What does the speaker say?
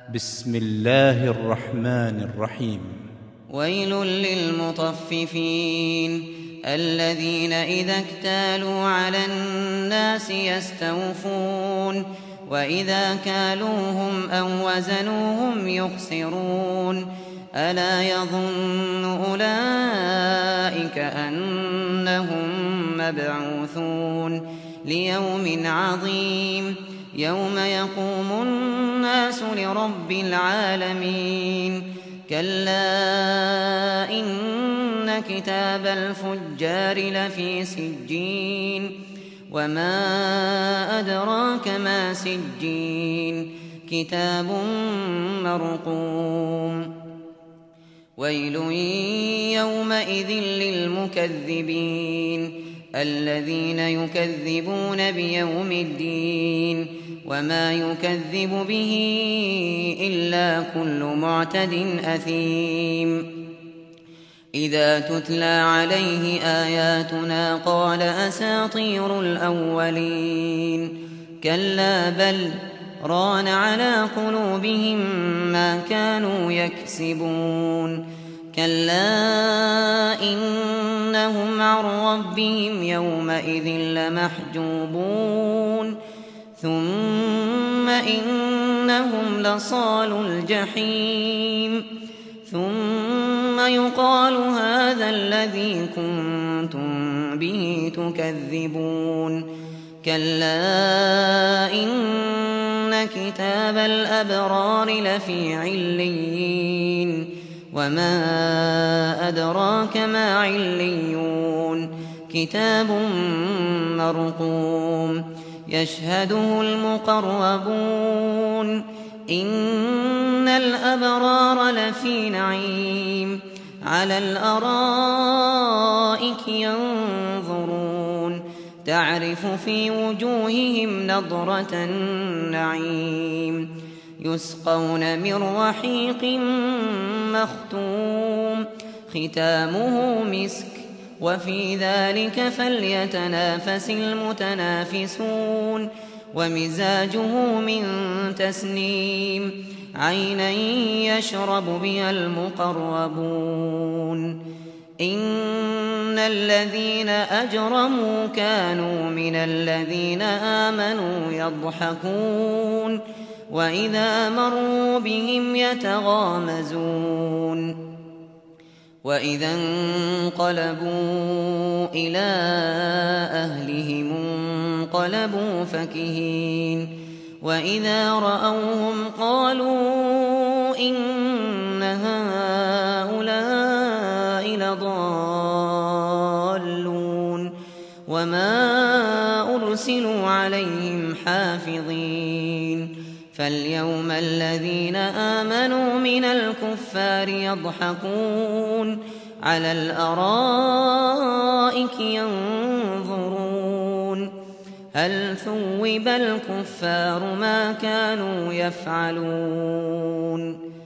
بسم الله الرحمن الرحيم. ويل للمطففين الذين إذا اكتالوا على الناس يستوفون وإذا كالوهم أو وزنوهم يخسرون ألا يظن أولئك أنهم مبعوثون ليوم عظيم يوم يقوم الناس لرب العالمين كلا إن كتاب الفجار لفي سجين وما أدراك ما سجين كتاب مرقوم ويل يومئذ للمكذبين الذين يكذبون بيوم الدين وما يكذب به إلا كل معتد أثيم إذا تتلى عليه آياتنا قال أساطير الأولين كلا بل ران على قلوبهم ما كانوا يكسبون كلا إنهم عن ربهم يومئذ لمحجوبون ثم إنهم لصالو الجحيم ثم يقال هذا الذي كنتم به تكذبون كلا إن كتاب الأبرار لفي عليين وما أدراك ما عليون كتاب مرقوم يشهده المقربون إن الأبرار لفي نعيم على الأرائك ينظرون تعرف في وجوههم نضرة النعيم يسقون من رحيق مختوم ختامه مسك وفي ذلك فليتنافس المتنافسون ومزاجه من تسنيم عينا يشرب بها المقربون إن الذين أجرموا كانوا من الذين آمنوا يضحكون وإذا مروا بهم يتغامزون وإذا انقلبوا إلى أهلهم انقلبوا فكهين وإذا رأوهم قالوا إن هؤلاء لضالون وما أرسلوا عليهم حافظين فاليوم الذين آمنوا من الكفار يضحكون على الأرائك ينظرون هل ثوب الكفار ما كانوا يفعلون